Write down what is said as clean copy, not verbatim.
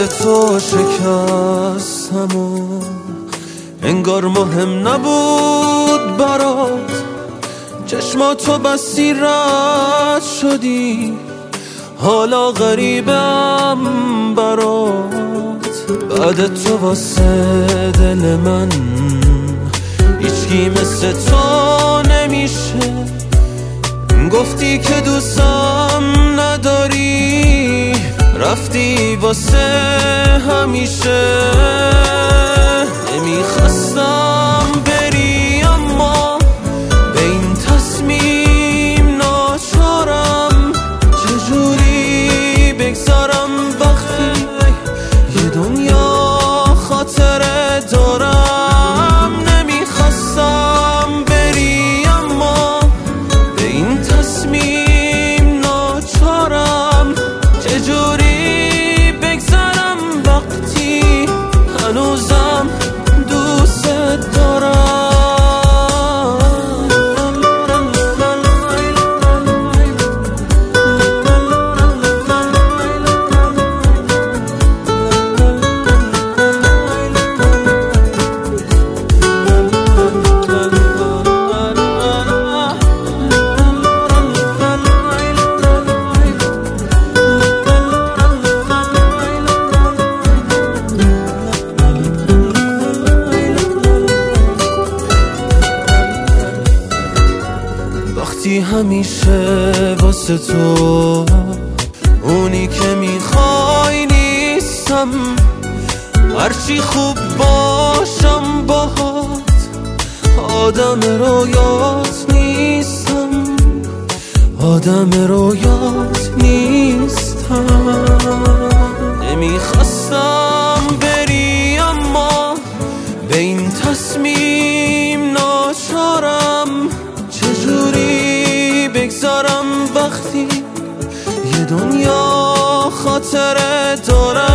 بعد تو شکستم و انگار مهم نبود برات، چشماتو بستی رد شدی، حالا غریبم برات. بعد تو واسه دل من هیچکی مثل تو نمیشه، گفتی که دوستم نداری، رفتی واسه همیشه. نمیخواستم بری اما به این تصمیم ناچارم، چجوری بگذارم وقتی یه دنیا خاطره دارم. نمیخواستم بری اما به این تصمیم ناچارم، چجوری بگذارم وقتی هنوزم دوست دارم. وقتی همیشه واسه تو اونی که میخوای نیستم، هرچی خوب باشم باهات آدم رویات نیستم، آدم رویات نیستم. نمیخواستم بری اما به این تصمیم ناچارم، چجوری بگذارم وقتی یه دنیا خاطره دارم.